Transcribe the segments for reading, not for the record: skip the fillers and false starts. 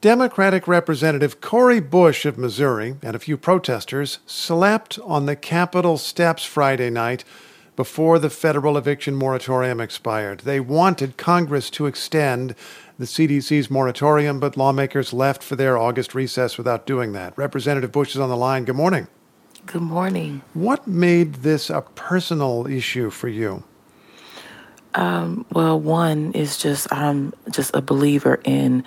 Democratic Representative Cori Bush of Missouri and a few protesters slept on the Capitol steps Friday night before the federal eviction moratorium expired. They wanted Congress to extend the CDC's moratorium, but lawmakers left for their August recess without doing that. Representative Bush is on the line. Good morning. Good morning. What made this a personal issue for you? Well, one is I'm just a believer in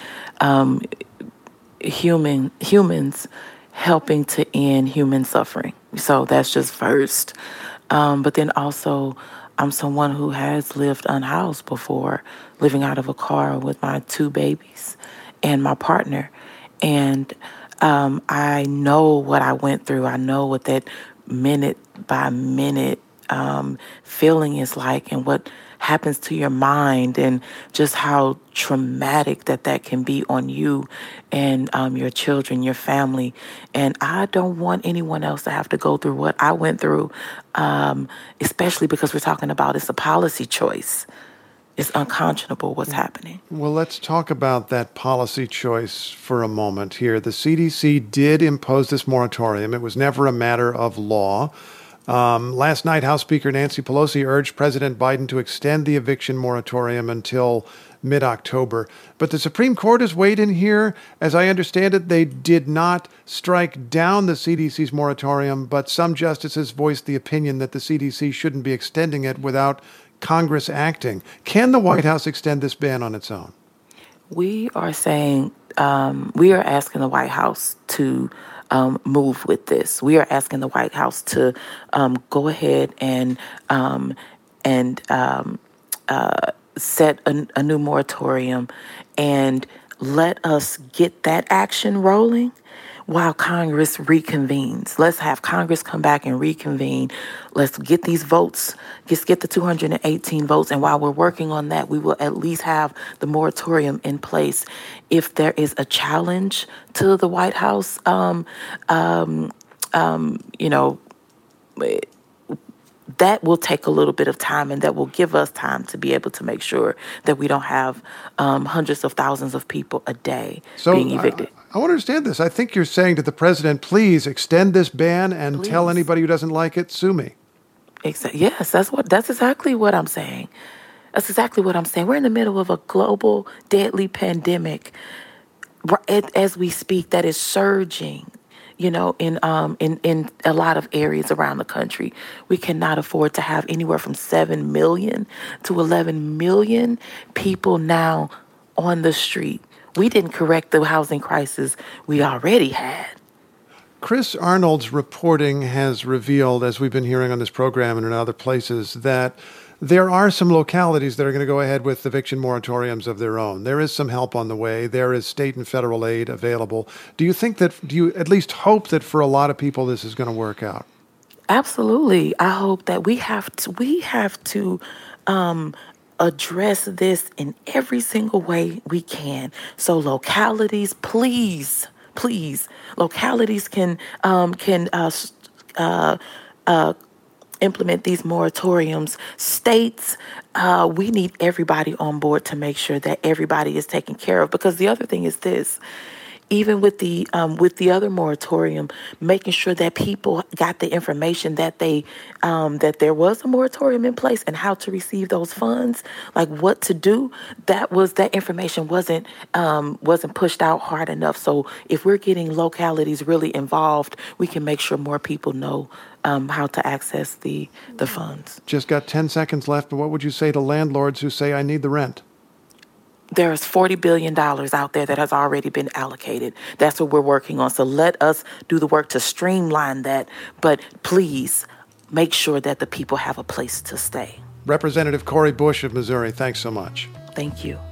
humans helping to end human suffering. So that's just first. But then also, I'm someone who has lived unhoused before, living out of a car with my 2 babies and my partner. And I know what I went through. I know what that minute by minute feeling is like and what happens to your mind and just how traumatic that can be on you and your children, your family. And I don't want anyone else to have to go through what I went through, especially because we're talking about it's a policy choice. It's unconscionable what's happening. Well, let's talk about that policy choice for a moment here. The CDC did impose this moratorium. It was never a matter of law. Last night, House Speaker Nancy Pelosi urged President Biden to extend the eviction moratorium until mid-October. But the Supreme Court has weighed in here. As I understand it, they did not strike down the CDC's moratorium, but some justices voiced the opinion that the CDC shouldn't be extending it without Congress acting. Can the White House extend this ban on its own? We are saying, we are asking the White House to move with this. We are asking the White House to go ahead and set a new moratorium and let us get that action rolling while Congress reconvenes. Let's have Congress come back and reconvene. Let's get these votes, just get the 218 votes. And while we're working on that, we will at least have the moratorium in place. If there is a challenge to the White House, that will take a little bit of time, and that will give us time to be able to make sure that we don't have hundreds of thousands of people a day being evicted. I want to understand this. I think you're saying to the president, please extend this ban and tell anybody who doesn't like it, sue me. Yes, that's exactly what I'm saying. That's exactly what I'm saying. We're in the middle of a global, deadly pandemic as we speak that is surging. In a lot of areas around the country. We cannot afford to have anywhere from 7 million to 11 million people now on the street. We didn't correct the housing crisis we already had. Chris Arnold's reporting has revealed, as we've been hearing on this program and in other places, that there are some localities that are going to go ahead with eviction moratoriums of their own. There is some help on the way. There is state and federal aid available. Do you at least hope that for a lot of people this is going to work out? Absolutely. I hope that we have to address this in every single way we can. So localities, please, localities can implement these moratoriums. States, we need everybody on board to make sure that everybody is taken care of. Because the other thing is this. Even with the other moratorium, making sure that people got the information that that there was a moratorium in place and how to receive those funds, like what to do. That information wasn't pushed out hard enough. So if we're getting localities really involved, we can make sure more people know how to access the funds. Just got 10 seconds left, but what would you say to landlords who say, I need the rent? There's $40 billion out there that has already been allocated. That's what we're working on. So let us do the work to streamline that. But please make sure that the people have a place to stay. Representative Cori Bush of Missouri, thanks so much. Thank you.